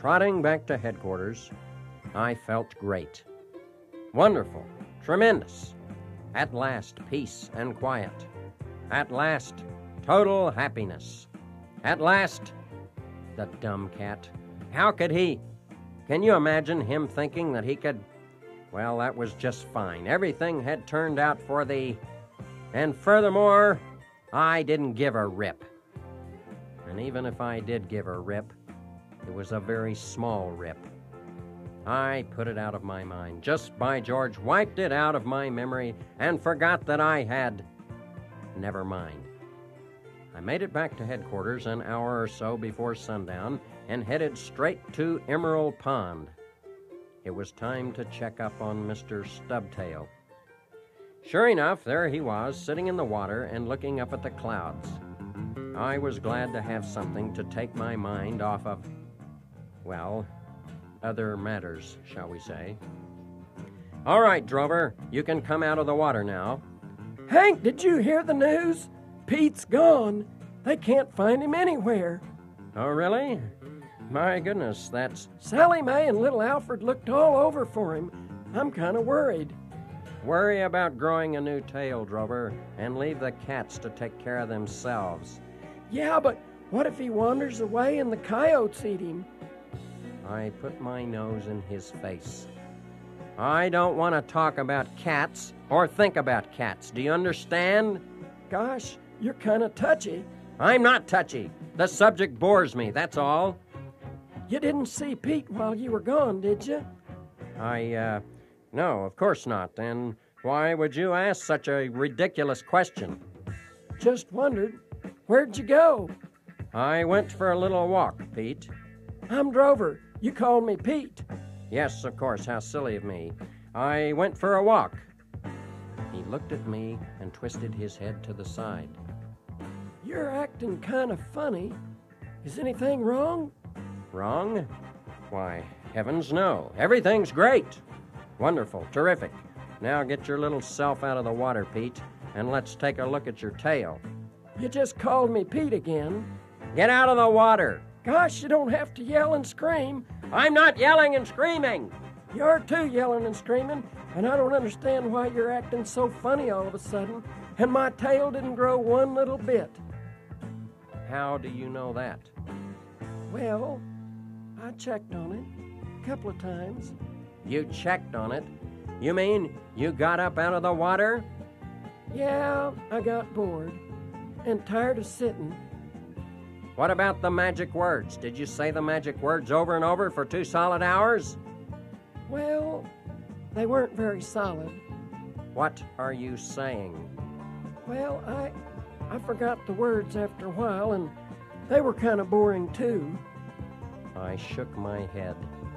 Trotting back to headquarters, I felt great. Wonderful. Tremendous. At last, peace and quiet. At last, total happiness. At last, the dumb cat. How could he? Can you imagine him thinking that he could? Well, that was just fine. Everything had turned out for the... And furthermore, I didn't give a rip. And even if I did give a rip, it was a very small rip. I put it out of my mind. Just by George, wiped it out of my memory and forgot that I had... Never mind. I made it back to headquarters an hour or so before sundown and headed straight to Emerald Pond. It was time to check up on Mr. Stubtail. Sure enough, there he was, sitting in the water and looking up at the clouds. I was glad to have something to take my mind off of, well, other matters, shall we say. All right, Drover, you can come out of the water now. Hank, did you hear the news? Pete's gone. They can't find him anywhere. Oh, really? My goodness, that's... Sally Mae and little Alfred looked all over for him. I'm kind of worried. Worry about growing a new tail, Drover, and leave the cats to take care of themselves. Yeah, but what if he wanders away and the coyotes eat him? I put my nose in his face. I don't want to talk about cats or think about cats. Do you understand? Gosh, you're kind of touchy. I'm not touchy. The subject bores me, that's all. You didn't see Pete while you were gone, did you? No, of course not. And why would you ask such a ridiculous question? Just wondered. Where'd you go? I went for a little walk, Pete. I'm Drover. You called me Pete. Yes, of course. How silly of me. I went for a walk. He looked at me and twisted his head to the side. You're acting kind of funny. Is anything wrong? Wrong? Why, heavens no. Everything's great. Wonderful. Terrific. Now get your little self out of the water, Pete, and let's take a look at your tail. You just called me Pete again. Get out of the water. Gosh, you don't have to yell and scream. I'm not yelling and screaming. You're too yelling and screaming, and I don't understand why you're acting so funny all of a sudden, and my tail didn't grow one little bit. How do you know that? Well, I checked on it a couple of times. You checked on it? You mean you got up out of the water? Yeah, I got bored and tired of sitting. What about the magic words? Did you say the magic words over and over for 2 solid hours? Well, they weren't very solid. What are you saying? Well, I forgot the words after a while, and they were kind of boring, too. I shook my head.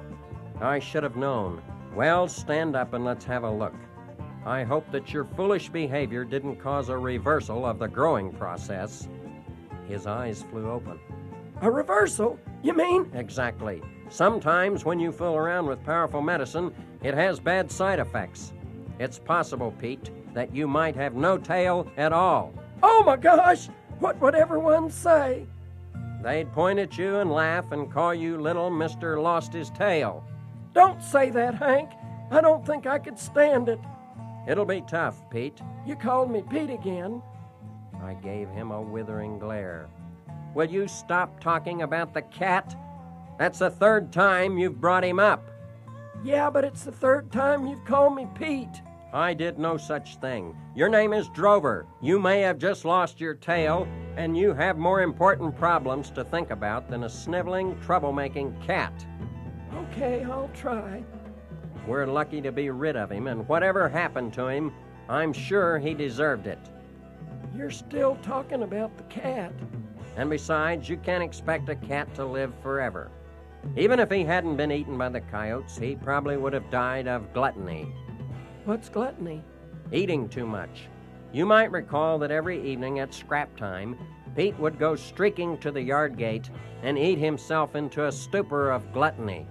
I should have known. Well, stand up and let's have a look. I hope that your foolish behavior didn't cause a reversal of the growing process. His eyes flew open. A reversal? You mean? Exactly. Sometimes when you fool around with powerful medicine, it has bad side effects. It's possible, Pete, that you might have no tail at all. Oh my gosh! What would everyone say? They'd point at you and laugh and call you little Mr. Lost His Tail. Don't say that, Hank. I don't think I could stand it. It'll be tough, Pete. You called me Pete again. I gave him a withering glare. Will you stop talking about the cat? That's the 3rd time you've brought him up. Yeah, but it's the 3rd time you've called me Pete. I did no such thing. Your name is Drover. You may have just lost your tail, and you have more important problems to think about than a sniveling, troublemaking cat. Okay, I'll try. We're lucky to be rid of him, and whatever happened to him, I'm sure he deserved it. You're still talking about the cat. And besides, you can't expect a cat to live forever. Even if he hadn't been eaten by the coyotes, he probably would have died of gluttony. What's gluttony? Eating too much. You might recall that every evening at scrap time, Pete would go streaking to the yard gate and eat himself into a stupor of gluttony.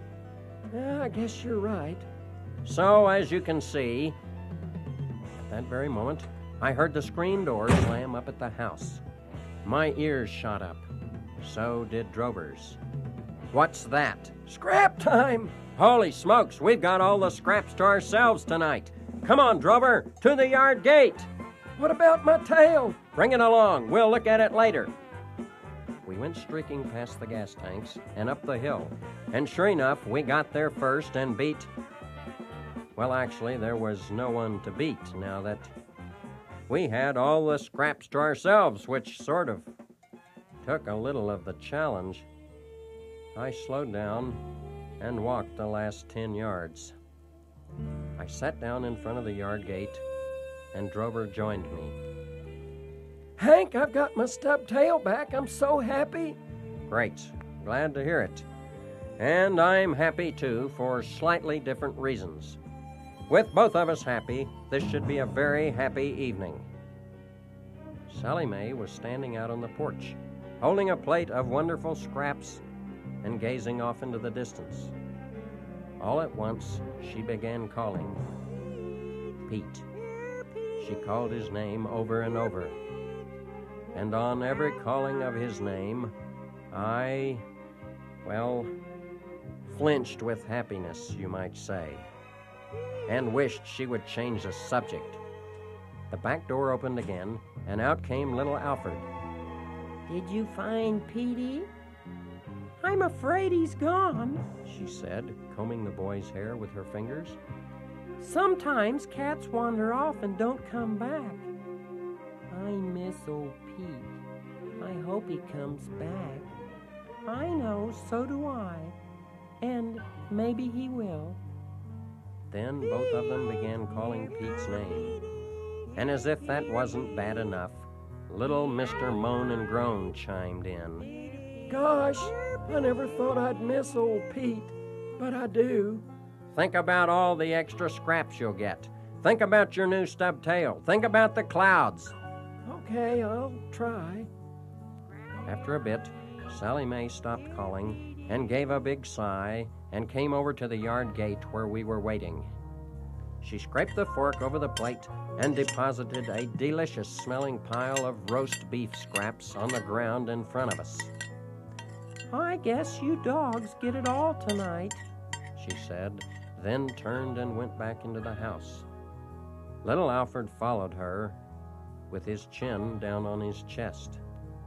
I guess you're right. So, as you can see, at that very moment, I heard the screen door slam up at the house. My ears shot up. So did Drover's. What's that? Scrap time! Holy smokes, we've got all the scraps to ourselves tonight. Come on, Drover, to the yard gate. What about my tail? Bring it along. We'll look at it later. We went streaking past the gas tanks and up the hill. And sure enough, we got there first and beat... Well, actually, there was no one to beat now that we had all the scraps to ourselves, which sort of took a little of the challenge. I slowed down and walked the last 10 yards. I sat down in front of the yard gate, and Drover joined me. Hank, I've got my stub tail back. I'm so happy. Great. Glad to hear it. And I'm happy, too, for slightly different reasons. With both of us happy, this should be a very happy evening. Sally Mae was standing out on the porch, holding a plate of wonderful scraps and gazing off into the distance. All at once, she began calling. Pete. She called his name over and over. And on every calling of his name, I, flinched with happiness, you might say, and wished she would change the subject. The back door opened again, and out came little Alfred. Did you find Petey? I'm afraid he's gone, she said, combing the boy's hair with her fingers. Sometimes cats wander off and don't come back. I miss old Pete. I hope he comes back. I know, so do I. And maybe he will. Then both of them began calling Pete's name. And as if that wasn't bad enough, little Mr. Moan and Groan chimed in. Gosh, I never thought I'd miss old Pete, but I do. Think about all the extra scraps you'll get. Think about your new stub tail. Think about the clouds. Okay, I'll try. After a bit, Sally Mae stopped calling and gave a big sigh and came over to the yard gate where we were waiting. She scraped the fork over the plate and deposited a delicious-smelling pile of roast beef scraps on the ground in front of us. I guess you dogs get it all tonight, she said, then turned and went back into the house. Little Alfred followed her with his chin down on his chest.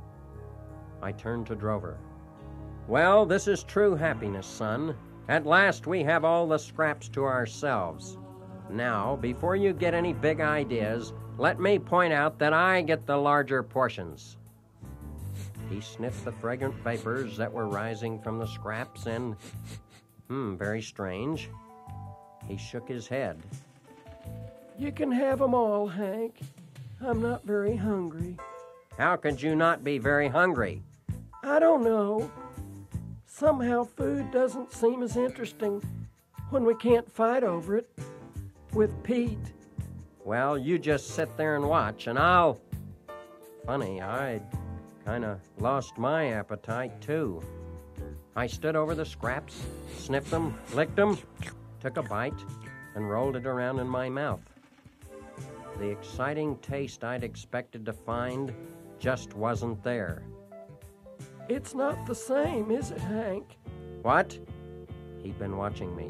I turned to Drover. Well, this is true happiness, son. At last we have all the scraps to ourselves. Now, before you get any big ideas, let me point out that I get the larger portions. He sniffed the fragrant vapors that were rising from the scraps and, very strange, he shook his head. You can have 'em all, Hank. I'm not very hungry. How could you not be very hungry? I don't know. Somehow food doesn't seem as interesting when we can't fight over it with Pete. Well, you just sit there and watch, and Funny, I'd kind of lost my appetite, too. I stood over the scraps, sniffed them, licked them, took a bite, and rolled it around in my mouth. The exciting taste I'd expected to find just wasn't there. It's not the same, is it, Hank? What? He'd been watching me.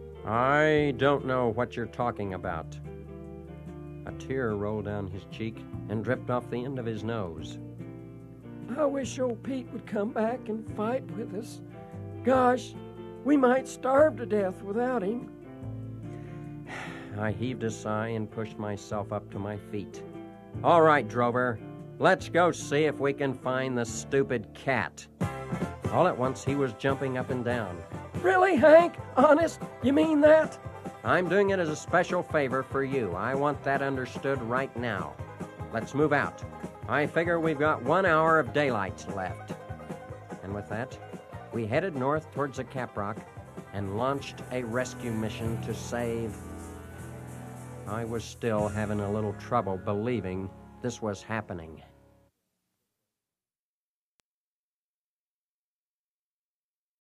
I don't know what you're talking about. A tear rolled down his cheek and dripped off the end of his nose. I wish old Pete would come back and fight with us. Gosh, we might starve to death without him. I heaved a sigh and pushed myself up to my feet. All right, Drover, let's go see if we can find the stupid cat. All at once, he was jumping up and down. Really, Hank? Honest? You mean that? I'm doing it as a special favor for you. I want that understood right now. Let's move out. I figure we've got 1 hour of daylight left. And with that, we headed north towards the Caprock and launched a rescue mission to save... I was still having a little trouble believing this was happening.